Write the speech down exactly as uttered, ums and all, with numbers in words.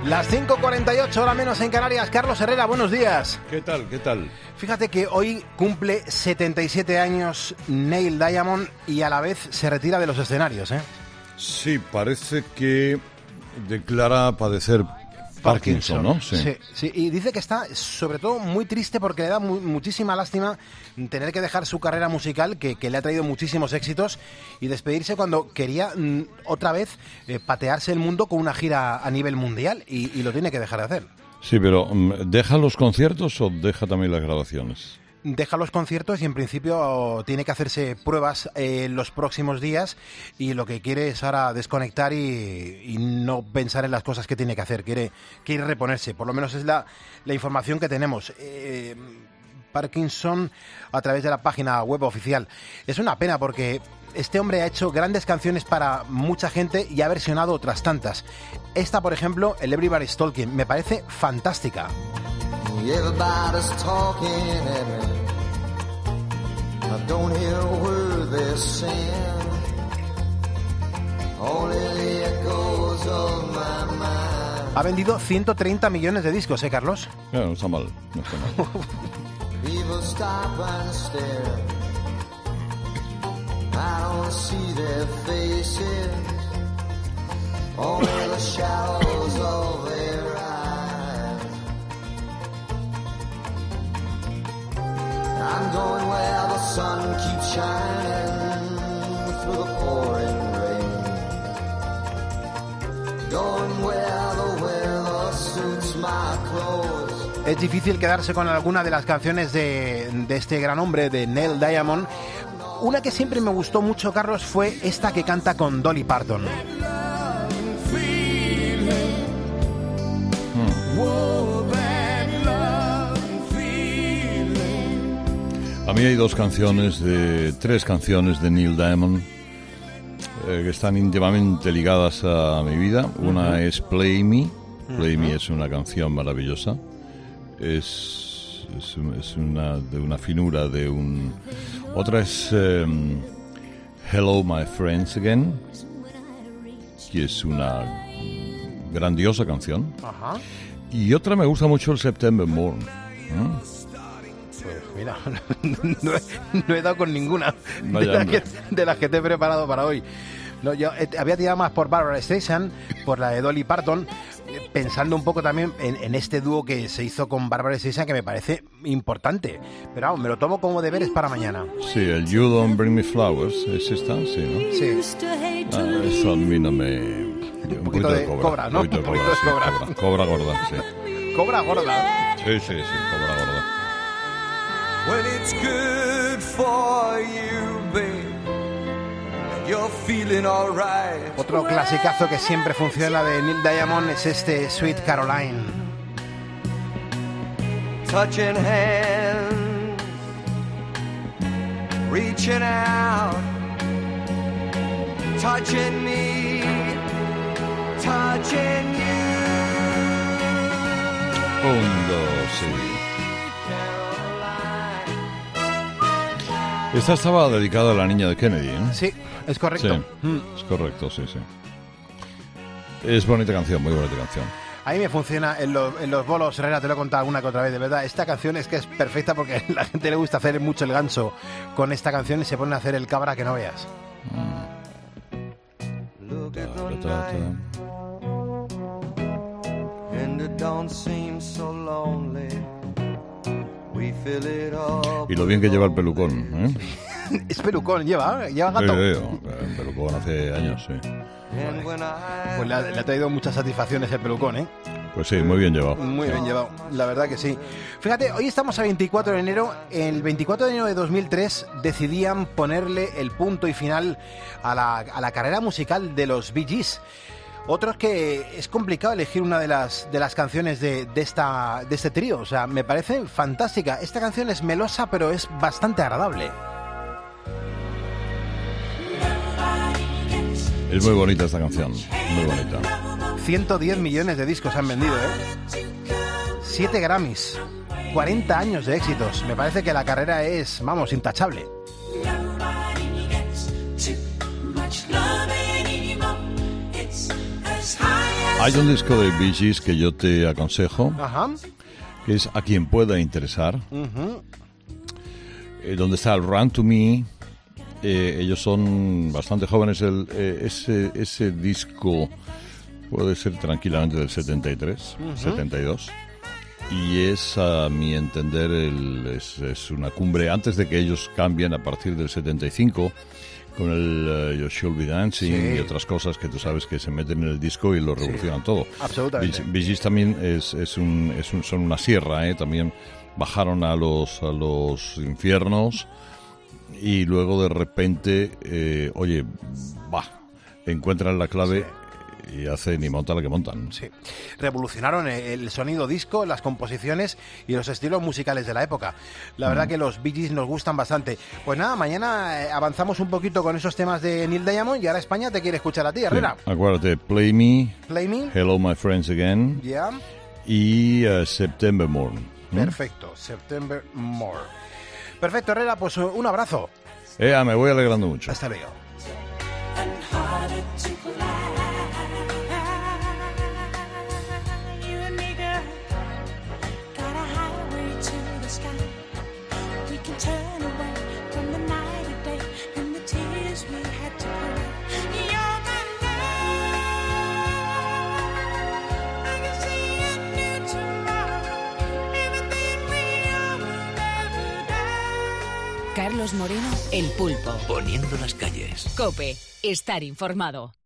Las cinco cuarenta y ocho, hora menos en Canarias. Carlos Herrera, buenos días. ¿Qué tal? ¿Qué tal? Fíjate que hoy cumple setenta y siete años Neil Diamond y a la vez se retira de los escenarios, ¿eh? Sí, parece que declara padecer Parkinson, ¿no? Sí. sí, sí, y dice que está sobre todo muy triste porque le da mu- muchísima lástima tener que dejar su carrera musical, que, que le ha traído muchísimos éxitos, y despedirse cuando quería mm, otra vez eh, patearse el mundo con una gira a nivel mundial, y, y lo tiene que dejar de hacer. Sí, pero ¿deja los conciertos o deja también las grabaciones? Deja los conciertos y en principio tiene que hacerse pruebas en eh, los próximos días, y lo que quiere es ahora desconectar y, y no pensar en las cosas que tiene que hacer. Quiere, quiere reponerse, por lo menos es la, la información que tenemos. Eh, Parkinson a través de la página web oficial. Es una pena porque este hombre ha hecho grandes canciones para mucha gente y ha versionado otras tantas. Esta, por ejemplo, el Everybody's Talking, me parece fantástica. Everybody's talking at me. I don't hear a word they're saying. Only the echoes of my mind. Ha vendido ciento treinta millones de discos, ¿eh, Carlos? No, no está mal, no está mal. People stop and stare. I don't see their faces. Only the shadows of their eyes. I'm going where the sun keeps shining through the pouring rain. Going where the weather suits my clothes. Es difícil quedarse con alguna de las canciones de, de este gran hombre, de Neil Diamond. Una que siempre me gustó mucho, Carlos, fue esta que canta con Dolly Parton. A mí hay dos canciones, de tres canciones de Neil Diamond eh, que están íntimamente ligadas a mi vida. Una uh-huh. es Play Me. Play uh-huh. Me es una canción maravillosa. Es, es, es una de una finura de un... Otra es um, Hello My Friends Again, que es una grandiosa canción. Uh-huh. Y otra me gusta mucho, el September Morn. ¿eh? Pues mira, no he, no he dado con ninguna de las, que, de las que te he preparado para hoy. No, yo eh, había tirado más por Barbra Streisand, por la de Dolly Parton, eh, pensando un poco también en, en este dúo que se hizo con Barbra Streisand, que me parece importante. Pero vamos, me lo tomo como deberes para mañana. Sí, el You Don't Bring Me Flowers, ¿es esta? Sí, ¿no? Sí. Ah, eso a mí no me... Un, un poquito de cobra, cobra, ¿no? Un poquito de cobra, de sí, cobra. cobra. Cobra gorda, sí. Cobra gorda. Sí, sí, sí, cobra gorda. When it's good for you, babe, and you're feeling all right. Otro clasicazo que siempre funciona de Neil Diamond es este Sweet Caroline. Touching hands, reaching out, touching me, touching you. Un, dos, sí. Esta estaba dedicada a la niña de Kennedy, ¿eh? Sí, es correcto. Sí, mm. es correcto, sí, sí. Es bonita canción, muy bonita canción. A mí me funciona en los, en los bolos, Herrera, te lo he contado alguna que otra vez, de verdad. Esta canción es que es perfecta porque a la gente le gusta hacer mucho el ganso con esta canción y se ponen a hacer el cabra que no veas. Mm. Look at the night, and it don't seem so lonely. Y lo bien que lleva el pelucón, ¿eh? Es pelucón, lleva, lleva gato. Sí, sí, el pelucón hace años, sí. Pues le ha, le ha traído muchas satisfacciones el pelucón, ¿eh? Pues sí, muy bien llevado. Muy bien llevado, la verdad que sí. Fíjate, hoy estamos a veinticuatro de enero. El veinticuatro de enero de dos mil tres decidían ponerle el punto y final a la, a la carrera musical de los Bee Gees. Otro es que es complicado elegir una de las de las canciones de, de esta de este trío. O sea, me parece fantástica. Esta canción es melosa, pero es bastante agradable. Es muy bonita esta canción, muy bonita. ciento diez millones de discos han vendido, ¿eh? siete Grammys, cuarenta años de éxitos. Me parece que la carrera es, vamos, intachable. Hay un disco de Bee Gees que yo te aconsejo, Ajá. que es A quien pueda interesar, Uh-huh. eh, donde está el Run to Me. Eh, ellos son bastante jóvenes. El, eh, ese, ese disco puede ser tranquilamente del setenta y tres, uh-huh. setenta y dos. Y es, a mi entender, el, es, es una cumbre antes de que ellos cambien a partir del setenta y cinco con el uh, You Should Be Dancing, sí, y otras cosas que tú sabes que se meten en el disco y lo revolucionan, sí, todo. Absolutamente. Bee Gees también es, es un, es un, son una sierra, ¿eh? También bajaron a los, a los infiernos y luego de repente, eh, oye, va, encuentran la clave. Sí. Y hacen y montan lo que montan. Sí. Revolucionaron el sonido disco, las composiciones y los estilos musicales de la época. La verdad mm. que los Bee Gees nos gustan bastante. Pues nada, mañana avanzamos un poquito con esos temas de Neil Diamond y ahora España te quiere escuchar a ti, Herrera. Sí. Acuérdate, Play Me, Play Me, Hello My Friends Again, yeah, y uh, September Morn. ¿Mm? Perfecto, September Morn. Perfecto, Herrera, pues un abrazo. Eh, me voy alegrando mucho. Hasta luego. Carlos Moreno, El Pulpo. Poniendo las calles. COPE, estar informado.